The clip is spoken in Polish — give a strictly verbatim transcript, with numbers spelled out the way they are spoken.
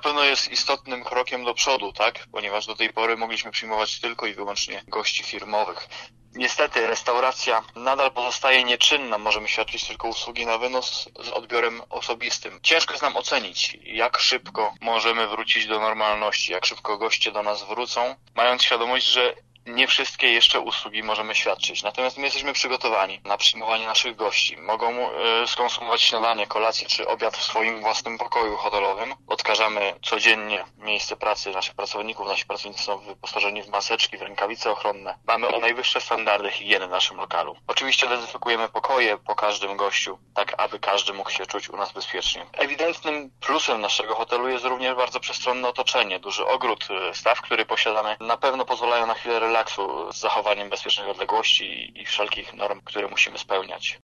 pewno jest istotnym krokiem do przodu, tak? Ponieważ do tej pory mogliśmy przyjmować tylko i wyłącznie gości firmowych. Niestety restauracja nadal pozostaje nieczynna, możemy świadczyć tylko usługi na wynos z odbiorem osobistym. Ciężko jest nam ocenić, jak szybko możemy wrócić do normalności, jak szybko goście do nas wrócą, mając świadomość, że nie wszystkie jeszcze usługi możemy świadczyć. Natomiast my jesteśmy przygotowani na przyjmowanie naszych gości. Mogą y, skonsumować śniadanie, kolację czy obiad w swoim własnym pokoju hotelowym. Odkażamy codziennie miejsce pracy naszych pracowników. Nasi pracownicy są wyposażeni w maseczki, w rękawice ochronne. Mamy o najwyższe standardy higieny w naszym lokalu. Oczywiście dezynfekujemy pokoje po każdym gościu, tak aby każdy mógł się czuć u nas bezpiecznie. Ewidentnym plusem naszego hotelu jest również bardzo przestronne otoczenie. Duży ogród, staw, który posiadamy, na pewno pozwalają na chwilę relaksu z zachowaniem bezpiecznych odległości i wszelkich norm, które musimy spełniać.